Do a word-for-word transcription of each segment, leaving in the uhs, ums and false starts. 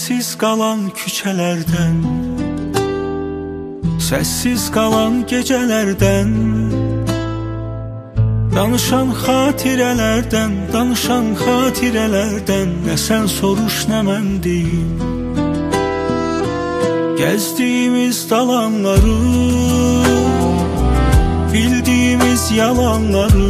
Sessiz qalan küçələrdən, səssiz qalan gecələrdən, danışan xatirələrdən, danışan xatirələrdən, nə sən soruş, nə mən deyim. Gəzdiyimiz dalanları, bildiyimiz yalanları,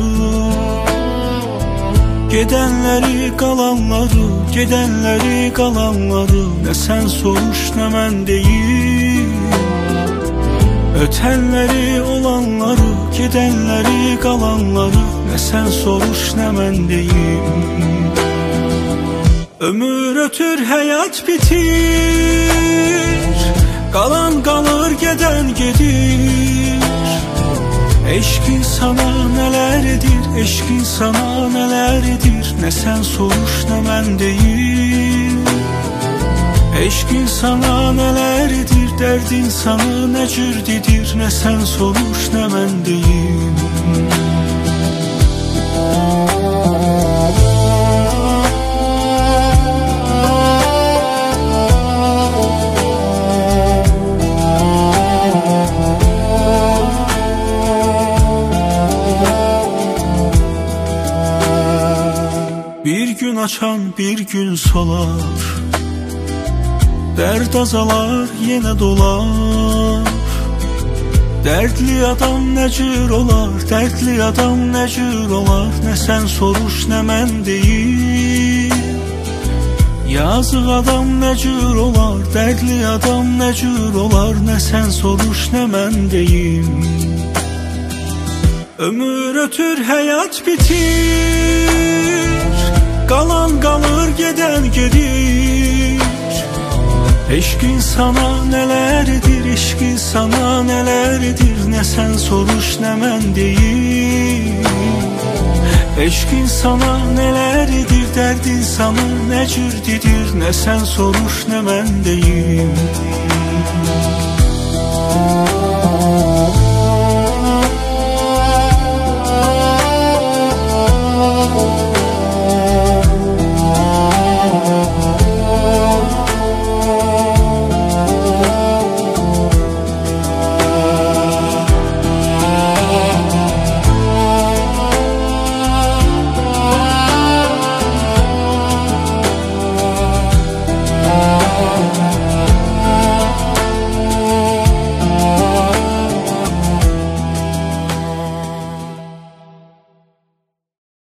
gedənləri, qalanları, gedənləri, qalanları, nə sən soruş, nə mən deyim. Ötənləri, olanları, gedənləri, qalanları, nə sən soruş, nə mən deyim. Ömür ötür, həyat bitir, qalan qalır, gedən gedir. Eşqin sana nələr edir, eşqin sana nələr edir, nə sən soruş, nə mən deyim. Eşqin sana nələr edir, dərdin sana nə cür didir, nə sən soruş, nə mən deyim. Bir gün açan bir gün solar, dərd azalar yenə dolar. Dərdli adam nə cür olar, dərdli adam nə cür olar, nə sən soruş, nə mən deyim. Yazıq adam nə cür olar, dərdli adam nə cür olar, nə sən soruş, nə mən deyim. Ömür ötür, həyat bitir, qalan qalır, gedən gedir. Eşqin sana nələr edir, eşqin sana nələr edir, nə sən soruş, nə mən deyim. Eşqin sana nələr edir, dərdin sana nə cür didir, nə sən soruş, nə mən deyim.